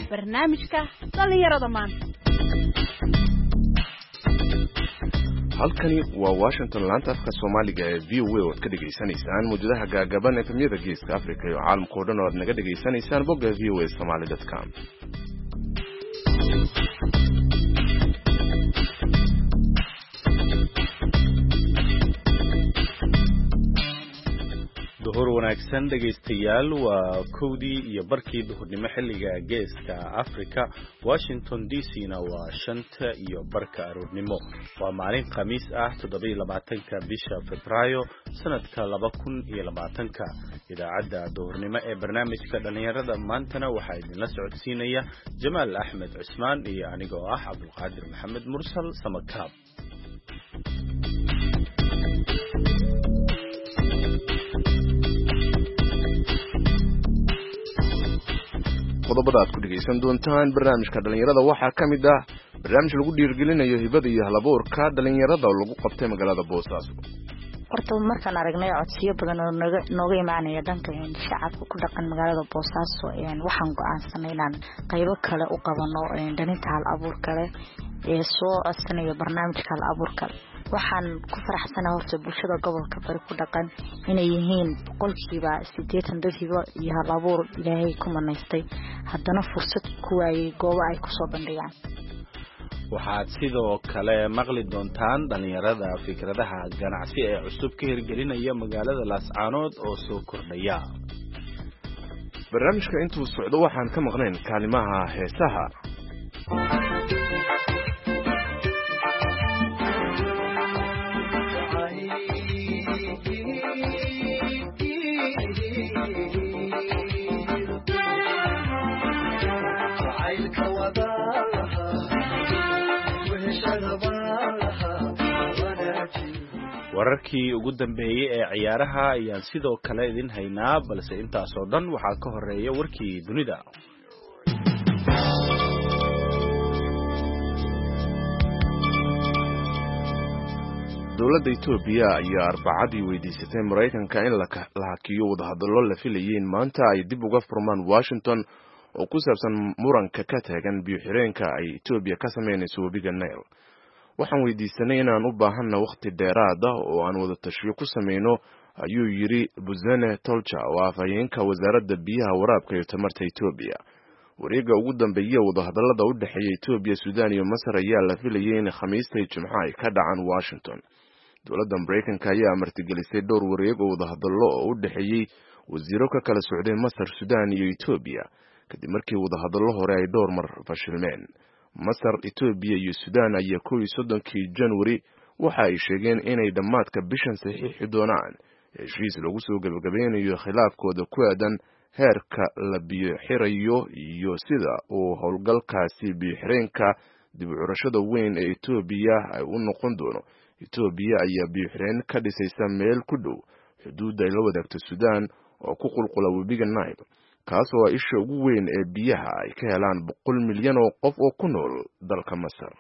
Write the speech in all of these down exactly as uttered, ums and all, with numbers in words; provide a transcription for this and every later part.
barnaamijka dhalinyarada maanta. halkani waa Washington laanta afka Soomaaliga ee V O A oo ka dhageysanaysaan muujadaha gaagaaban ee tamiyada geeska Afrika iyo caalamka oo dhan oo naga dhageysanaysaan bogga v o a somali dot com. duhur wanaagsan dhageystayaal waa kowdii iyo barkii duhurnimo xilliga geeska Afrika. Washington D C na waa shanta iyo barka aroornimo. waa maalin khamiis ah toddoba iyo labaatanka bisha Febraayo sanadka laba kun iyo labaatanka. idaacadda duhurnimo ee barnaamijka dhalinyarada maantana waxaa idinla socodsiinaya Jamaal Axmed Cusmaan iyo anigoo ah Cabdulqaadir Maxamed Mursal Samakaab. qodobada aad ku dhageysan doontaan barnaamijka dhalinyarada waxaa ka mid ah barnaamij lagu dhiirgelinayo hibada iyo halabuurka dhalinyarada oo lagu qabtay magaalada Boosaaso. horta markaan aragnay codsiyo badan oo nooga imaanaya dhanka shacabka ku dhaqan magaalada Boosaaso waxaan go'aansanay inaan qaybo kale u qabano dhalinta hal abuurka leh ee soo codsanaya barnaamijka hal abuurka. waxaan ku faraxsanahay horta bulshada gobolka bari ku dhaqan inay yihiin boqolkiiba siddeetan dad hibo iyo hal abuur Ilaahay ku manaystay haddana fursad ku waayay goobo ay ku soo bandhigaan. waxaad sidoo kale maqli doontaan dhalinyarada fikradaha ganacsi ee cusub ka hirgelinaya magaalada Laascaanood oo soo kordhaya. barnaamijka intuu socdo waxaan ka maqnayn kaalimaha heesaha. wararkii ugu dambeeyay ee ciyaaraha ayaan sidoo kale idin haynaa balse intaas oo dhan waxaa ka horeeya warkii dunida. dowladda Itoobiya ayaa arbacadii weydiisatay Mareykanka in la hakiyo wadahadallo la filayay maanta ay dib uga furmaan Washington oo ku saabsan muranka ka taagan biyo-xireenka ay Itoobiya ka sameynayso webiga Nile. waxaan weydiisanay inaan u baahanna waqti dheeraad ah oo aan wada tashiyo ku sameyno ayuu yiri Buzene Tolcha oo afhayeenka wasaaradda biyaha waraabka iyo tamarta Itoobiya. wareegga ugu dambeeyay wadahadallada u dhaxeeya Itoobiya, Suudaan iyo Masar ayaa la filayay in Khamiista Jimcaha ay ka dhacaan Washington. dowladda Mareykanka ayaa martigelisay dhowr wareeg oo wadahadallo oo u dhaxeeyay wasiiro ka kala socday Masar, Suudaan iyo Itoobiya kadib markii wadahadallo hore ay dhowr mar fashilmeen. Masar, Itoobiya iyo Suudaan ayaa kow iyo soddonkii January waxa ay sheegeen inay dhamaadka bishan saxiixi doonaan heshiis lagu soo gabagabeynayo khilaafkooda ku aadan heerka la biyo xirayo iyo sida uu howlgalkaasi biyo xireenka dib u curashada weyn ee Itoobiya ay u noqon doono. Itoobiya ayaa biyo xireen ka dhisaysa meel ku dhow xuduudda ay la wadaagto Suudaan oo ku qulqula webiga Nile, kaas oo isha ugu weyn ee biyaha ay ka helaan boqol milyan oo qof oo ku nool dalka Masar.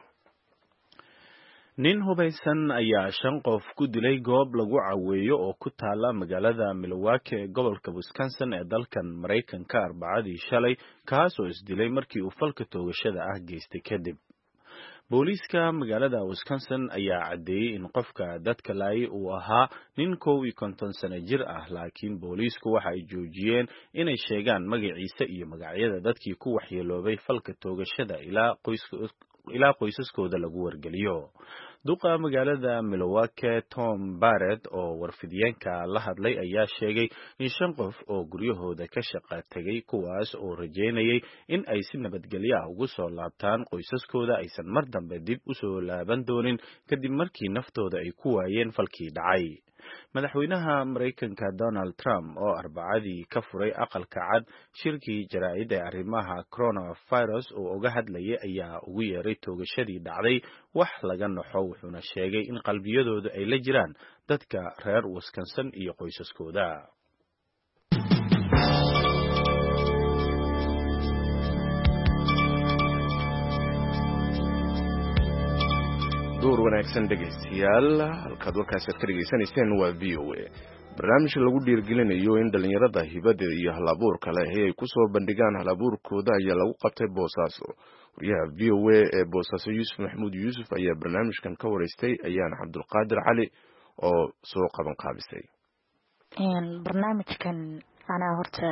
nin hubaysan ayaa shan qof ku dilay goob lagu caweeyo oo ku taala magaalada Milwaukee ee gobolka Wisconsin ee dalkan Mareykanka arbacadii shalay, kaas oo isdilay markii uu falka toogashada ah geystay kadib. booliiska magaalada Wisconsin ayaa cadeeyay in qofka dadka laayay uu ahaa nin kow iyo konton sano jir ah, laakiin booliisku waxa ay joojiyeen inay sheegaan magaciisa iyo magacyada dadkii ku waxyeeloobay falka toogashada ilaa qoyska ilaa qoysaskooda lagu wargeliyo. duqa magaalada Milwaukee Tom Barrett oo warfidiyeenka la hadlay ayaa sheegay in shan qof oo guryahooda ka shaqo tagay kuwaas oo rajeynayay in ay si nabadgelyo ah ugu soo laabtaan qoysaskooda aysan mar dambe dib u soo laaban doonin kadib markii naftooda ay ku waayeen falkii dhacay. madaxweynaha Mareykanka Donald Trump oo arbacadii ka furay aqalka cad shirkii jaraa'id ee arrimaha coronavirus oo uga hadlayay ayaa ugu yeeray toogashadii dhacday wax laga naxo, wuxuuna sheegay in qalbiyadooda ay la jiraan dadka reer Wisconsin iyo qoysaskooda. duur wanaagsan dhegeystayaal, halkaad warkaasi ka dhageysanayseen waa V O A. barnaamij lagu dhiirgelinayo in dhalinyarada hibada iyo hal-abuurka leh ay ku soo bandhigaan hal-abuurkooda ayaa lagu qabtay Boosaaso. wariyaha V O A ee Boosaaso Yuusuf Maxamuud Yuusuf ayaa barnaamijkan ka wareystay ayaan Cabdulqaadir Cali oo soo qaban qaabisay. barnaamijkan ana horta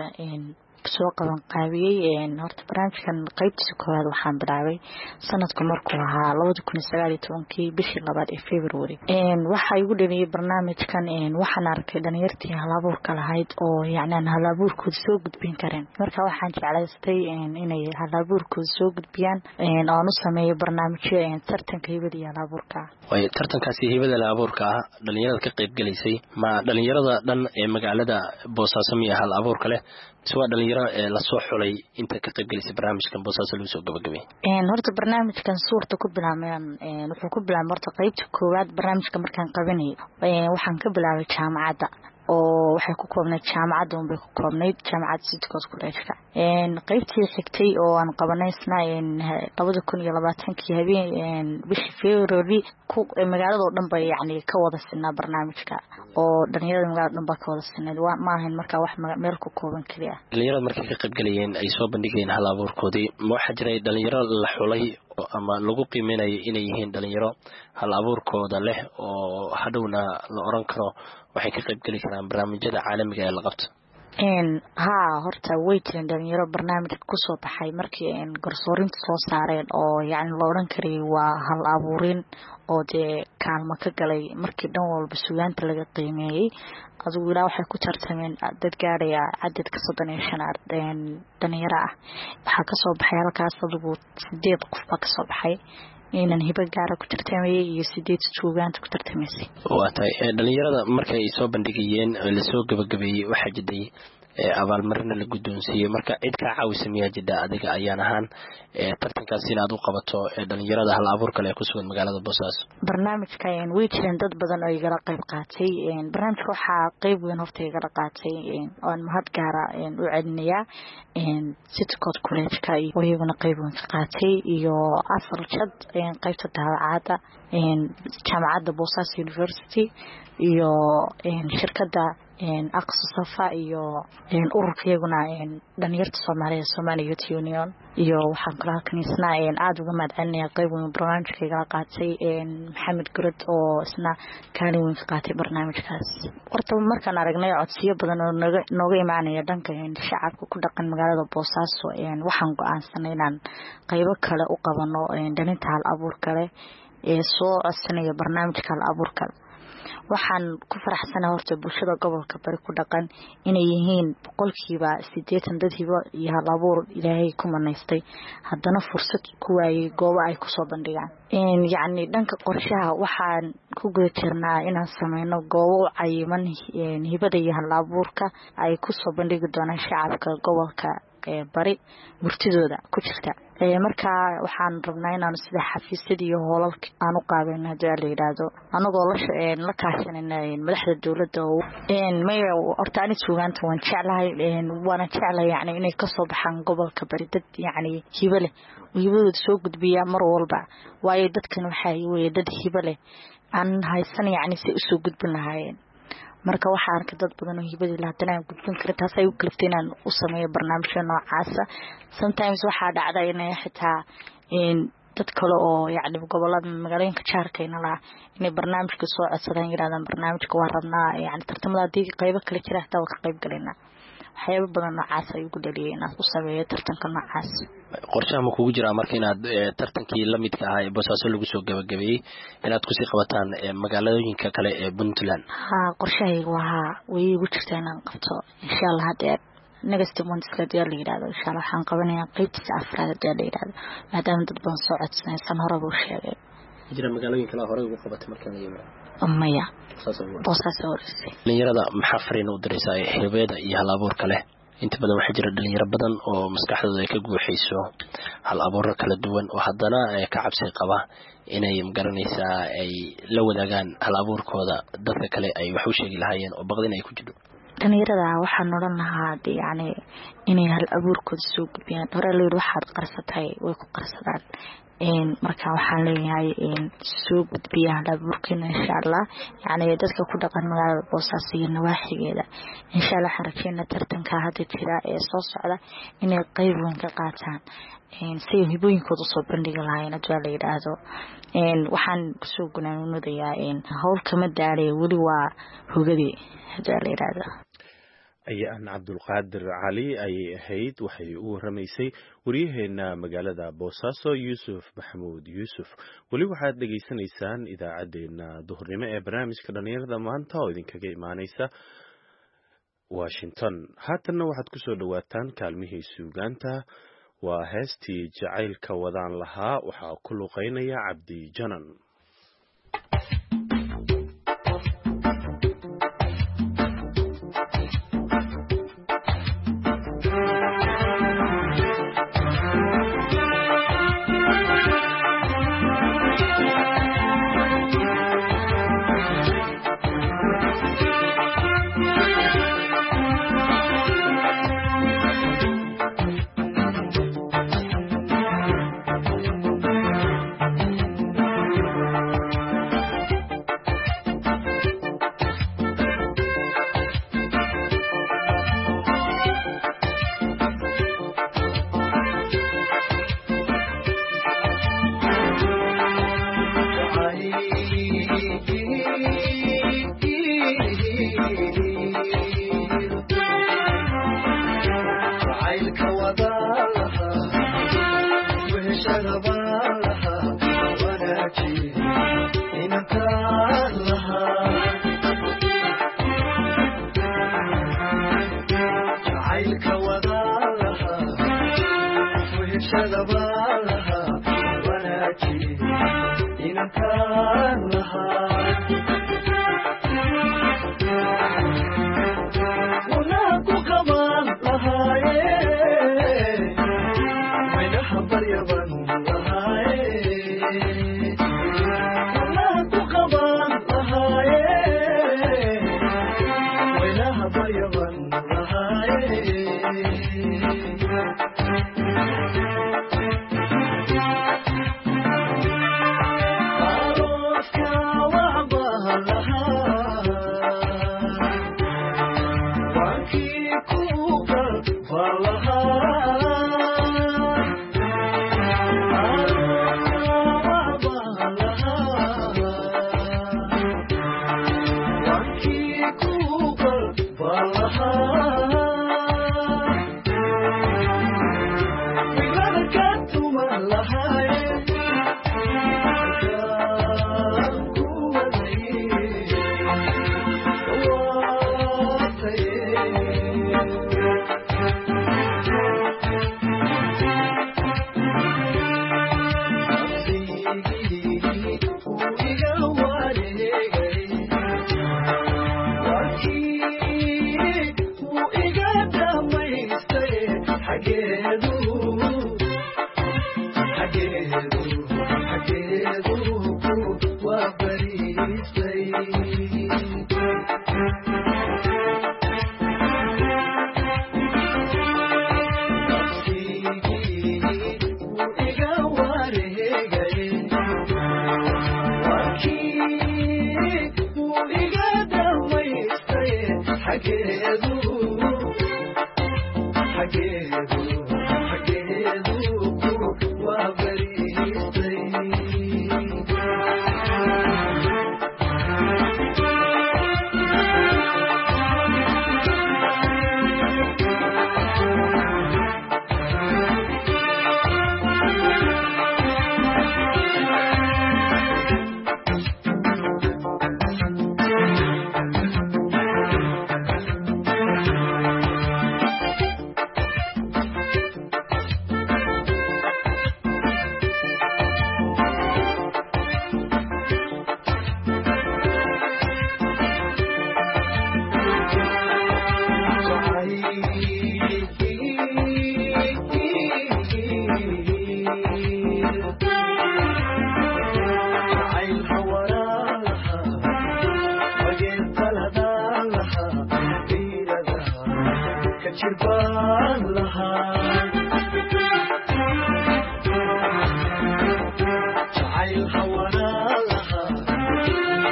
soo qaban qaabiyay horta barnaamijkan qaybtiisa koowaad waxaan bilaabay sanadku markuu ahaa laba kun iyo sagaal iyo toban bishii labaad ee February waxa igu dhaliyay barnaamijkan waxaan arkay dhalinyartii hal-abuurka lahayd oo yacni hal-abuurkooda soo gudbin kareen marka waxaan jeclaystay inay hal-abuurkooda soo gudbiyaan oo aan u sameeyo barnaamijyo tartanka hibada iyo hal-abuurka way tartankaasi hibada hal-abuurka dhalinyarada ka qayb galaysay ma dhalinyarada dhan ee magaalada Boosaaso miya hal-abuurka leh soo dhalinyaro la soo xulay inta ka qayb galisay barnaamijkan Boosaaso lagu soo gabagabay een horta barnaamijkan suurta ku bilaabmeen een wuxuu ku bilaabmay horta qaybta koowaad barnaamijka markaan qabanay ee waxaan ka bilaabay jaamacadda oo waxay ku koobnayd jaamacadda oo bay ku koobnayd jaamacadda City Coast College een qaybtii xigtay oo aan qabanayna een laba kun iyo labaatan habeen een bishii February ku magaalada oo dhan bay yacni ka wada sinaa barnaamijka oo dhalinyarada magaalada dhan baa ka wada sinay waa ma ahayn marka wax meel ku kooban kaliya dhalinyarada markay ka qayb galayeen ay soo bandhigeen hal-abuurkoodii ma waxa jiray dhalinyaro la xulay ama lagu qiimeeyay inay yihiin dhalinyaro hal-abuurkooda leh oo hadhowna la oran karo waxay ka qayb gali karaan barnaamijyada caalamiga ee la qabto een ha horta way jireen dhalinyaro barnaamijka ku soo baxay markii een garsoorinta soo saareen oo yacni la oran karay waa hal-abuurin oo dee kaalmo ka galay markii dhan walba suugaanta laga qiimeeyay adigu ilaa waxay ku tartameen dad gaaraya cadadka soddon iyo shan ardeen dhalinyaro ah waxaa ka soo baxay halkaas adigu sideed qof baa ka soo baxay inaan hiba gaar ku tartamayay iyo sideed suugaanta ku tartamaysay waa tahay dhalinyarada markay soo bandhigayeen la soo gabagabeeyay waxa jiday abaalmarina la guddoonsiiyay marka cid ka caawisa miyaa jida adiga ayaan ahaan tartankaas inaad u qabato dhalinyarada hal-abuurka leh ku sugan magaalada Boosaaso barnaamijka een way jireen dad badan oo iga qayb qaatay een barnaamijka waxaa qayb weyn horta iga qaatay een oo mahad gaara een u celinayaa een City Coast College ka iyo iyaguna qayb weyn ka qaatay iyo afar jad een qaybta daawacada een jaamacadda Boosaaso University iyo een shirkadda een aqsasafa iyo een ururkayaguna een dhalinyarada Soomaaliya Somali Youth Union iyo waxaan kala kaniisnaa een aad uga mahadcelinayaa qayb weyn barnaamijkayga qaatay een Maxamed Gurad oo isna kaalin weyn ka qaatay barnaamijkaas horta markaan aragnay codsiyo badan oo nooga imaanaya dhanka shacabka ku dhaqan magaalada Boosaaso een waxaan go'aansanay inaan qaybo kale u qabano een dhalinta hal-abuurka leh ee soo codsanaya barnaamijka hal-abuurka waxaan ku faraxsanahay horta bulshada gobolka bari ku dhaqan inay yihiin boqolkiiba siddeetan dad hibo iyo hal-abuur Ilaahay ku manaystay haddana fursad ku waayay goobo ay ku soo bandhigaan een yacni dhanka qorshaha waxaan ku guda jirnaa inaan sameyno goobo cayiman hibada iyo hal-abuurka ay ku soo bandhigi doonaan shacabka gobolka ee bari murtidooda ku jirta ee marka waxaan rabnaa inaan sida xafiisyada iyo hoolalka aan u qaabeeno hadii la yiraahdo anagoo la shaqeyn la kaashanayna madaxda dawladda oo een may horta aan suugaanta waan jeclahay een waana jeclahay yacni inay ka soo baxaan gobolka bari dad yacni hibo leh hibadooda soo gudbiya mar walba waayo dadkan waxay weey dad hibo leh aan haysan yacni si u soo gudbin lahaayeen marka waxa arka dad badan oo hibada la hadana gudbin kara taas ay u kalifteen aan u sameeyo barnaamijyo noocaas sometimes waxa dhacda inay xitaa in dad kale oo yacni gobolada magaalooyinka jaarkayna la inay barnaamijka soo codsadaan yiraahdaan barnaamijka waa rabnaa yacni tartamada diiga qaybo kale jira xitaa waa ka qayb galayna waxyaabo badan noocaas ay ugu dhaliyeen inaad u sameeyo tartanka noocaas qorshaha ma kugu jiraa marka inaad tartankii la midka ahaa ee Boosaaso lagu soo gabagabeeyay inaad ku sii qabataan magaalooyinka kale ee Puntland ha qorshahaygu waa way igu jirtaa inaan qabto insha Allah hadda next month ka diyaar la yiraahdo insha Allah waxaan qabanayaa qaybta afraad ee la yiraahdo maadaama dad badan soo codsanaysan hore buu sheegay jira magaalooyinka kale hore ugu qabatay marka la yimaado amaya Boosaaso dhalinyarada maxaa fariin u diraysaa hibada iyo hal-abuurka leh inta badan waxaa jira dhalinyaro badan oo maskaxdooda ay ka guuxayso hal-abuuro kala duwan oo haddana ka cabsi qaba inay magaranaysaa ay la wadaagaan hal-abuurkooda dadka kale ay wax u sheegi lahaayeen oo baqdin ay ku jiro dhalinyarada waxaan odhan lahaa yacni inay hal-abuurkooda soo gudbiyaan hore la yidhi waxaad qarsatay way ku qarsadaan marka waxaan leeyahay soo gudbiyaa halabuurkiina insha Allah yani dadka ku dhaqan magaalada Boosaaso iyo nawaaxigeeda insha Allah xarakeena tartanka hadda jira ee soo socda inay qayb weyn ka qaataan si hibooyinkooda soo bandhigi lahaayeen hadii la yiraahdo waxaan soo gunaanoodayaa hawl kama daaray wali waa hogadii hadii la yiraahdo ayaan Cabdulqaadir Cali ay ahayd waxay u waramaysay wariyaheena magaalada Boosaaso Yuusuf Maxamuud Yuusuf wali waxaad dhageysanaysaan idaacadeena duhurnimo ee barnaamijka dhalinyarada maanta oo idinkaga imaanaysa Washington haatan waxaad ku soo dhawaataan kaalmihii suugaanta waa heestii jacaylka wadaan lahaa waxa ku luqeynaya Cabdi Janan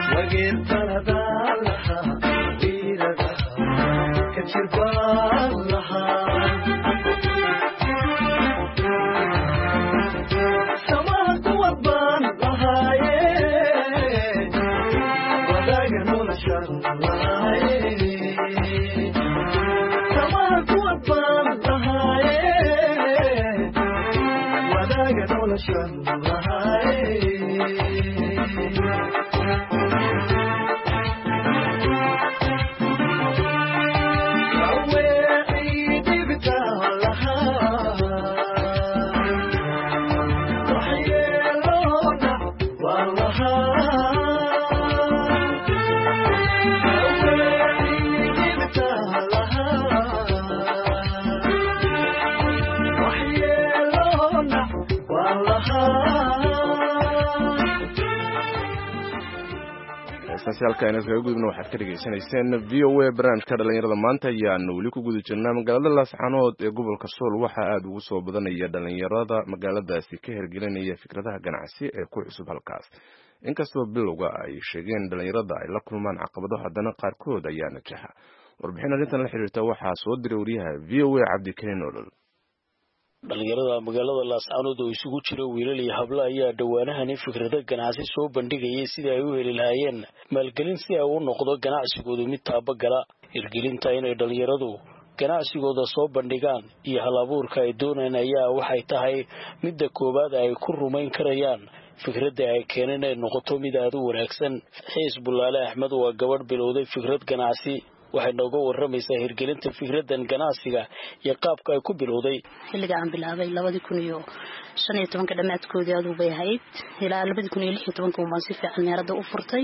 halkaan iskaga gudubna waxaad ka dhageysanayseen v o a barnaamijka dhalinyarada maanta ayaanu weli ku guda jirnaa magaalada laascaanood ee gobolka sool waxaa aada ugu soo badanaya dhalinyarada magaaladaasi ka hergelinaya fikradaha ganacsi ee ku cusub halkaas inkastoo bilowga ay sheegeen dhalinyarada ay la kulmaan caqabado haddana qaarkood ayaa najaxa warbixin arrintan la xiriirta waxaa soo diray wariyaha v o a cabdikariin olol dhalinyarada magaalada laascaanood oo isugu jira wiilal iyo hablo ayaa dhowaanahani fikrado ganacsi soo bandhigayay sidii ay u heli lahaayeen maalgelin si ay u noqdo ganacsigoodu mid taabagala hirgelinta inay dhalinyaradu ganacsigooda soo bandhigaan iyo hal abuurka ay doonayaan ayaa waxay tahay midda koowaad ay ku rumayn karayaan fikradda ay keeneen ay noqoto mid aad u wanaagsan. xiis bulaale axmed waa gabadh bilowday fikrad ganacsi waxay nooga waramaysaa hirgelinta fikradan ganacsiga iyo qaabka ay ku bilowday. xilliga aan bilaabay labada kun iyo shan iyo toban dhamaadkoodii aad u bay ahayd ilaa labada kun iyo lix iyo toban baan si fiican meerada u furtay.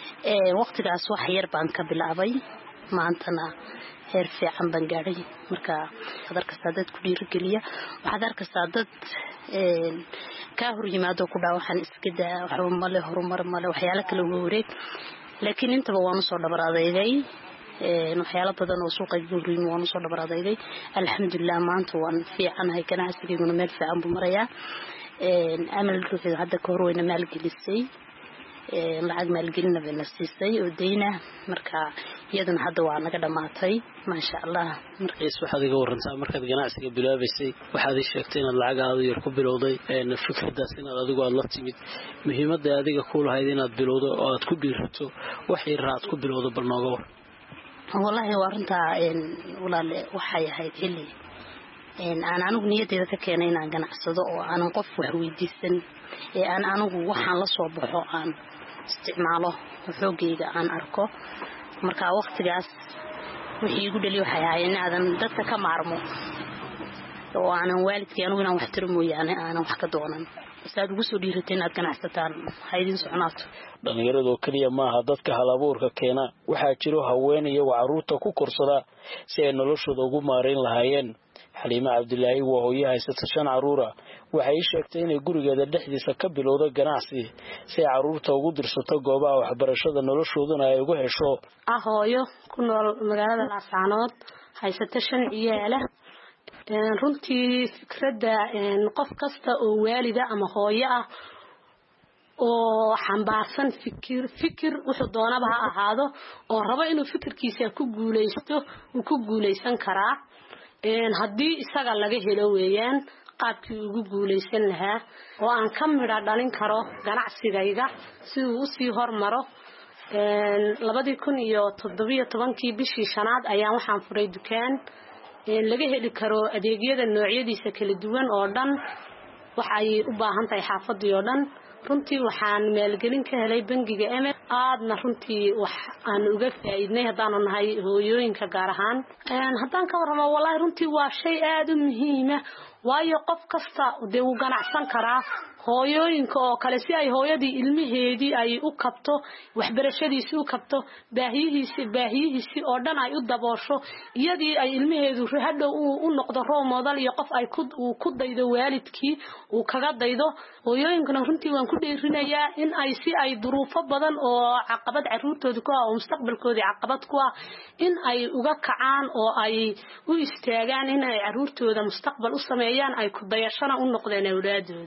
ee waqtigaas wax yar baan ka bilaabay maantana heer fiican baan gaaray. marka qadar kasta dad ku dhiirigeliya waxa dar kasta dad ee ka hor yimaado ku dhaawaxan iska daa waxa male horumar male waxyaalo kale oo wareeg laakiin intaba waan soo dhabaraaday ee waxyaalo badan oo suuqa guuriin waan soo dhabaraaday alxamdulillah maanta waan fiicanahay ganacsigeena meel fiican buu marayaa. ee amal ruuxi hadda ka hor wayna maal gelisay ee lacag maal gelina bay nasiisay oo deyna marka iyaduna hadda waa naga dhamaatay ma sha Allah. markaas waxaad iga warantaa markaad ganacsiga bilaabaysay waxaad sheegtay inaad lacag aad yar ku bilowday ee fikradaas inaad adigu aad la timid muhiimadda adiga ku lahayd inaad bilowdo oo aad ku dhiirato wax yar aad ku bilowdo bal nooga war. wallahi waranta in walaal waxay ahayd xilli in aan anigu niyadeeda ka keenay inaan ganacsado oo aan qof wax weydiisan ee aan anigu waxaan la soo baxo aan isticmaalo xoogayga aan arko marka waqtigaas wixii igu dhaliyo waxay ahaayeen aadan dadka ka maarmo oo aan waalidkii anigu inaan wax tiro mooyaane aan wax ka doonan saad ugu soo dhiiratay inaad ganacsataan haydin soconaato. dhalinyaradu kaliya maaha dadka hal abuurka keena waxaa jiro haween iyo caruurta ku korsada si ay noloshooda ugu maareyn lahaayeen. xaliima cabdilaahi waa hooyo haysata shan caruura waxay sheegtay inay gurigeeda dhexdiisa ka bilowdo ganacsi si ay caruurta ugu dirsato goobaha waxbarashada noloshooduna ay ugu hesho. ah hooyo ku nool magaalada laascaanood haysata shan ciyaala runtii fikradda qof kasta oo waalida ama hooyo ah oo xambaarsan fikir fikir wuxuu doonaba ha ahaado oo rabo inuu fikirkiisa ku guuleysto uu ku guuleysan karaa een hadii isaga laga helo weeyaan qaabkii ugu guuleysan lahaa oo aan ka midha dhalin karo ganacsigayga si uu u sii hormaro. een labada kun iyo toddoba iyo toban bishii shanaad ayaan waxaan furay dukaan laga heli karo adeegyada noocyadiisa kala duwan oo dhan waxa ay u baahan tahay xaafadii oo dhan. runtii waxaan maalgelin ka helay bangiga M aadna runtii wax aan uga faa'iidnay hadaan nahay hooyooyinka gaar ahaan. een hadaan ka warramo wallahi runtii waa shay aad u muhiim ah waayo qof kasta dee uu ganacsan karaa hooyooyinka oo kale si ay hooyadii ilmaheedii ay u kabto waxbarashadiisa u kabto baahiyihiisa baahiyihiisa oo dhan ay u daboosho iyadii ay ilmaheedu hadhow u noqdo role model iyo qof ay ku ku daydo waalidkii uu kaga daydo. hooyooyinkana runtii waan ku dheerinayaa in ay si ay duruufo badan oo caqabad caruurtooda ku ah oo mustaqbalkooda caqabad ku ah in ay uga kacaan oo ay u istaagaan in ay caruurtooda mustaqbal u sameeyaan ay ku dayashana u noqdeen awlaadooda.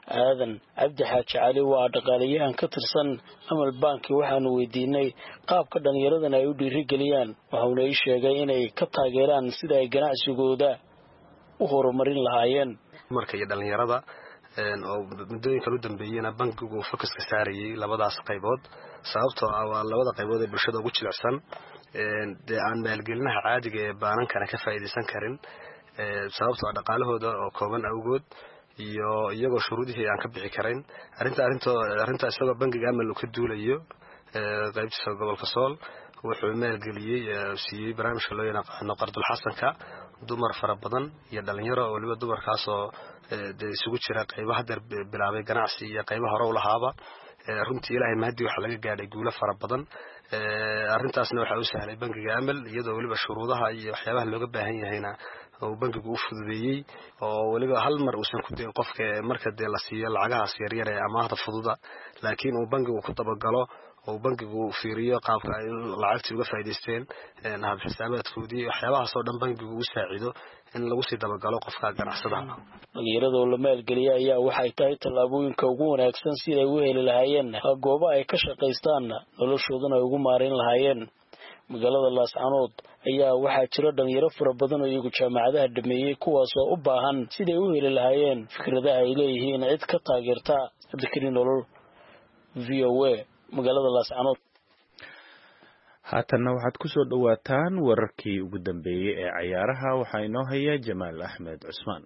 aadan cabdi xaaji cali waa dhaqaalayahan ka tirsan Amal Bank waxaanu weydiinay qaabka dhalinyaradan ay u dhiirigeliyaan waxaana ay sheegay inay ka taageeraan sida ay ganacsigooda u horumarin lahaayeen markay dhalinyarada oo muddooyinka u dambeeyayna bankigu focus ka saarayay labadaas qaybood sababtoo ah waa labada qaybood ee bulshada ugu jilicsan ee aan maalgelinaha caadiga ee baanankana ka faa'iideysan karin sababtoo ah dhaqaalahooda oo kooban awgood iyo iyagoo shuruudihii aan ka bixi karin arinta arinta arinta isagoo bankiga Amal ka duulayo qaybta gobolka Sool wuxuu maalgeliyay siiyay barnaamijka loo yaqaan Qardul Xasanka dumar fara badan iyo dhalinyaro oo waliba dumarkaas oo isugu jira qaybaha dar bilaabay ganacsi iyo qaybaha hore u lahaaba runtii Ilaahay mahdi waxa laga gaadhay guulo fara badan arintaasna waxa uu sahlay bankiga Amal iyadoo waliba shuruudaha iyo waxyaabaha looga baahan yahayna oo bankigu u fududeeyay oo waliba hal mar uusan ku deeqin qofka marka de la siiyo lacagahaas yar yar ee amaahda fududa laakiin uu bankigu ku dabagalo oo bankigu fiiriyo qaabka ay lacagta uga faa'iideysteen hab xisaabaadkoodii waxyaabahaas oo dhan bankigu u saacido in lagu sii dabagalo qofka ganacsadaha dhalinyarada oo la maalgeliya ayaa waxay tahay tallaabooyinka ugu wanaagsan si ay u heli lahaayeen goobo ay ka shaqaystaan noloshoodana ugu maareyn lahaayeen magaalada Laascaanood ayaa waxaa jira dhalinyaro fara badan oo iyagu jaamacadaha dhameeyay kuwaas oo u baahan sidii u heli lahaayeen fikradaha ay leeyihiin cid ka taageerta dadkii nolol V O A magaalada Laascaanood haatanna waxaad ku soo dhawaataan wararkii ugu dambeeyay ee ciyaaraha waxaa inoo haya Jamaal Axmed Cusmaan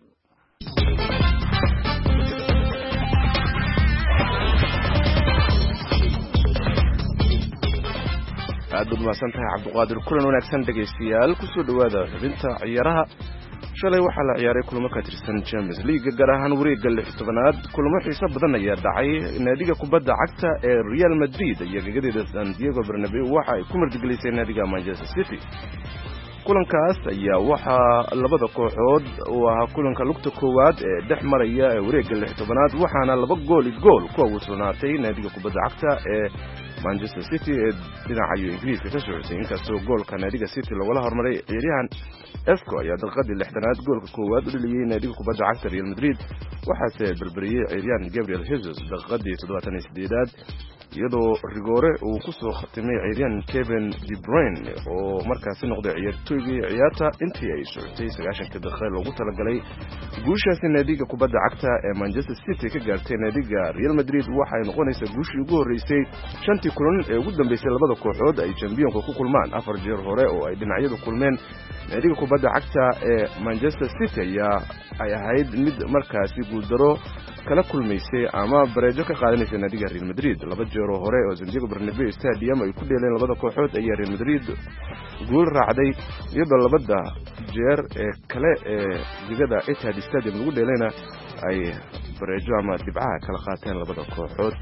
aad baad mahadsantahay cabdiqaadir kulan wanaagsan dhegaystayaal kusoo dhawaada xubinta ciyaaraha shalay waxaa la ciyaaray kulamo ka tirsan Champions League gaar ahaan wareegga lix tobanaad kulamo xiiso badan ayaa dhacay naadiga kubadda cagta ee Real Madrid iyo gagadeeda Santiago Bernabeu waxa ay ku martigelisay naadiga Manchester City kulankaas ayaa waxaa labada kooxood oo ah kulanka lugta koowaad ee dhex maraya ee wareegga lix tobanaad waxaana laba gool iyo gool ku awoodsanaatay naadiga kubadda cagta ee Manchester City ee dhinaca Ingiriiska ka socotay inkastoo goolka naadiga City lagula hormaray ciyaaryahan Esco ayaa daqiiqadii lixdanaad goolka koowaad u dhaliyay naadiga kubadda cagta Real Madrid waxaase berberiyay ciyaaryahan Gabriel Jesus daqiiqadii toddobaatan iyo siddeedaad iyadoo Rigore uu ku soo khatimay ciyaaryahan Kevin De Bruyne oo markaas noqday ciyaartoygii ciyaarta intii ay socotay sagaashanka daqiiqo loogu talagalay guushaasi naadiga kubadda cagta ee Manchester City ka gaartay naadiga Real Madrid waxay noqonaysaa guushii ugu horeysay shantii kulan ee ugu dambeysay labada kooxood ay championka ku kulmaan afar jeer hore oo ay dhinacyadu kulmeen naadiga kubadda cagta ee Manchester City ayaa ay ahayd mid markaasi guuldaro kala kulmaysay ama bareejo ka qaadanaysa naadiga Real Madrid laba jeer hore oo Santiago Bernabeu Stadium ay ku dheeleen labada kooxood ayaa Real Madrid gool raacday iyadoo labada jeer ee kale ee digada Etihad Stadium lagu dheelayna ay bareejo ama dibcaha kala qaateen labada kooxood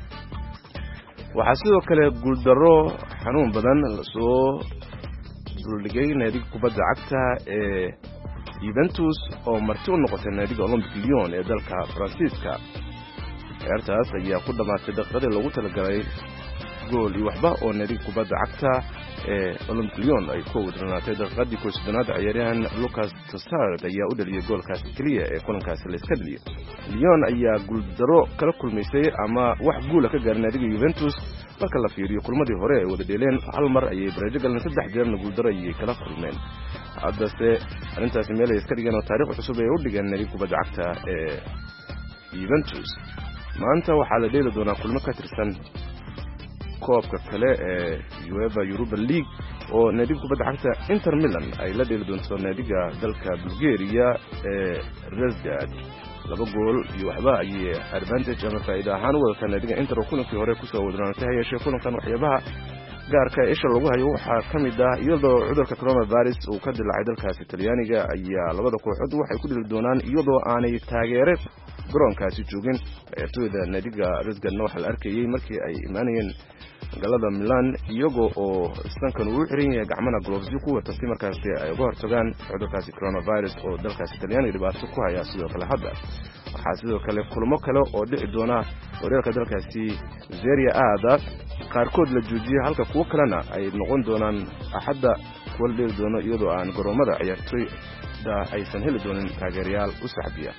waxaa sidoo kale guuldaro xanuun badan soo duldhigay naadiga kubadda cagta ee Juventus oo marti u noqotay naadiga Olympique Lyon ee dalka Faransiiska ciyaartaas ayaa ku dhamaatay daqiiqadii loogu talagalay gool iyo waxba oo naadiga kubadda cagta ee Olympique Lyon ay ku wadanaatay daqiiqadii ku sidanaad ciyaaryahan Lucas Toussaint ayaa u dhaliyay goolkaasi kaliya ee kulankaasi la iska dhaliyay Lyon ayaa guuldaro kala kulmaysay ama wax guul ka gaaray naadiga Juventus marka la fiiriyo kulmadii hore ay wada dheeleen hal mar ayay bareejo galeen saddex jeerna guuldaro ayay kala kulmeen haddase arrintaasi meel ay iska dhigeen oo taariikh cusub ay u dhigeen naadiga kubadda cagta ee Juventus maanta waxaa la dheeli doonaa kulmo ka tirsan koobka kale ee UEFA Europa League oo naadiga kubadda cagta Inter Milan ay la dheeli doonto naadiga dalka Bulgaria ee Razgrad laba gool iyo waxba ayay advantage ama faa'iido ahaan u wadataa naadiga Inter oo kulankii hore ku soo wadanaatay yeeshee kulankan waxyaabaha gaarka isha lagu hayo waxaa ka mid ah iyadoo cudurka coronavirus uu ka dilaacay dalkaasi Talyaaniga ayaa labada kooxood waxay ku dhili doonaan iyadoo aanay taageere garoonkaasi joogin ciyaartooyda naadiga Razgrad waxa la arkayay markii ay imaanayeen galada Milan iyagoo oo sankan uu xiran yahay gacmana gloves ku wata si markaas ay uga hortagaan cudurkaasi coronavirus oo dalkaasi Talyaaniga dhibaato ku haya sidoo kale hadda waxaa sidoo kale kulmo kale oo dhici doona horyaalka dalkaasi Serie A qaarkood la joojiyay halka kuwa kalena ay noqon doonaan axadda kuwa dheel doono iyadoo aan garoomada ciyaartooyda aysan heli doonin taageerayaal u saxbiya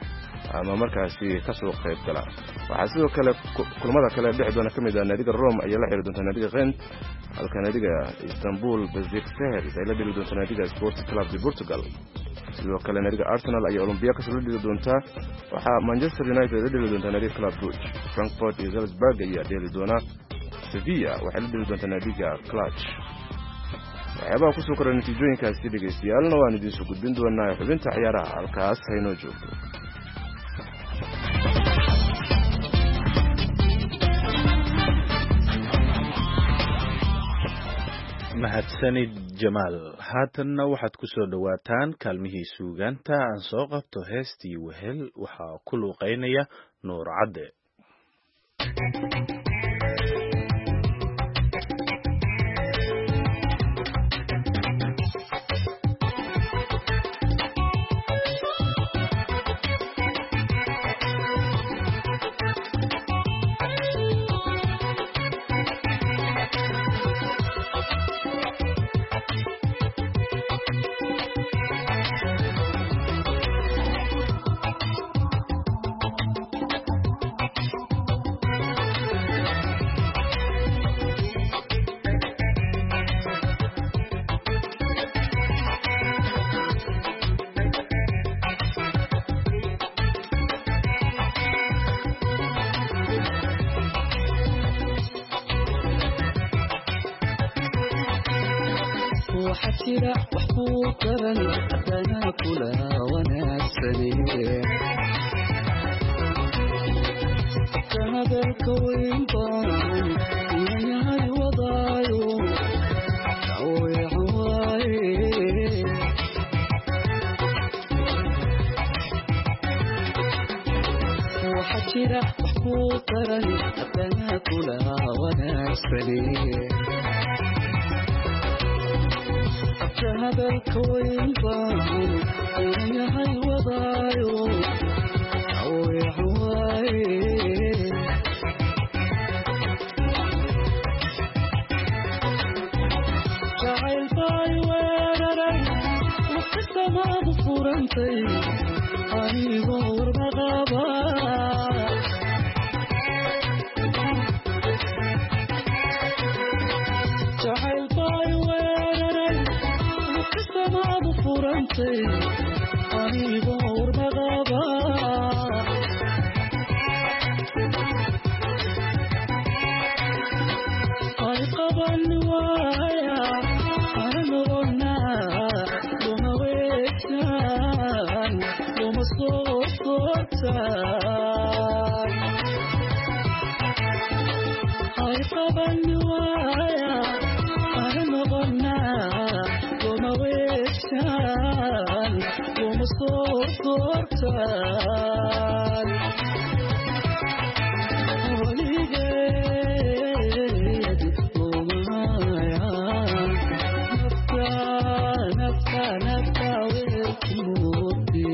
ama markaasi ka soo qayb gala waxaa sidoo kale kulamada kale dhex doona kamid ah naadiga Rome ayaa la xiriir doonta naadiga Gent halka naadiga Istanbul Besiktas ay la dhili doonta naadiga Sporting Club de Portugal sidoo kale naadiga Arsenal ayaa Olympiacos la dhili doonta waxa Manchester United la dhili doonta naadiga Club Brugge Frankfurt iyo Salzburg ayaa dhili doona Sevilla waxay la dhili doonta naadiga Cluj waxyaabaa ku soo koray natiijooyinkaasi dhegeystayaal waan idin soo gudbin doonaa xubinta ciyaaraha halkaas hayno joogto mahadsanid Jamaal haatanna waxaad ku soo dhawaataan kaalmihii suugaanta aan soo qabto heestii wehel waxaa ku luuqeynaya Nuur Cadde وحكيرا وحبوطرا أتنا كلا وناسني كهذا الكوين طان وياي وضايو عوي عواي وحكيرا وحبوطرا أتنا كلا وناسني هذا الكوين ضاعوا أين هاي وضايو عوي عواي جعل باي ويرري وقصة ما ظفورنتي أني ظهور مغابا جعل باي ويرري ما ظفورنتي أني ظهور مغابا هاي قبل نوايا أنا نغنى لما ويتان لما صوتان هاي قبل نوايا أنا نغنى لما ويتان لما صوتان وليجيد ومايا نفتا نفتا نفتا ويتموتي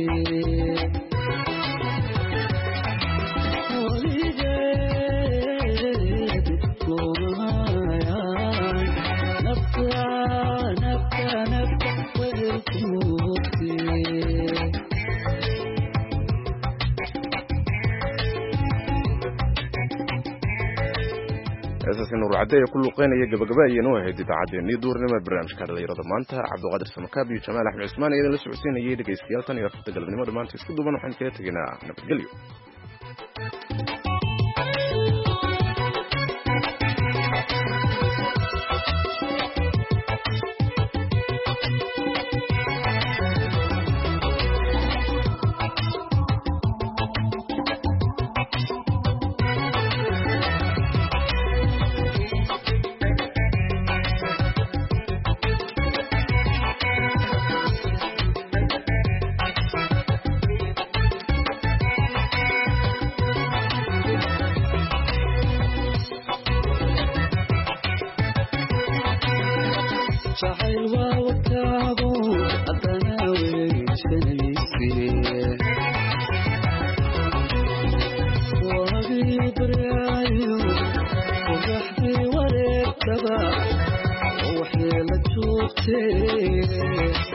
وليجيد ومايا نفتا نفتا نفتا ويتموتي أساساً الرعداء كل قينا يجب قبائل واحد يتعدين يدور لما برنامج كان اللي يرضى مانتا عبد القادر سمكابي وجمال أحمد عثمان إذا لسعودين يجي يسكيلتان يرفض قلب نمر مانتا يسكدوا بانو حين كيتجينا نبقليو حلوة وتعبوا التناوي شنيسي وهذه بريايو وبحثي وريك تبع روحي لتشوفتي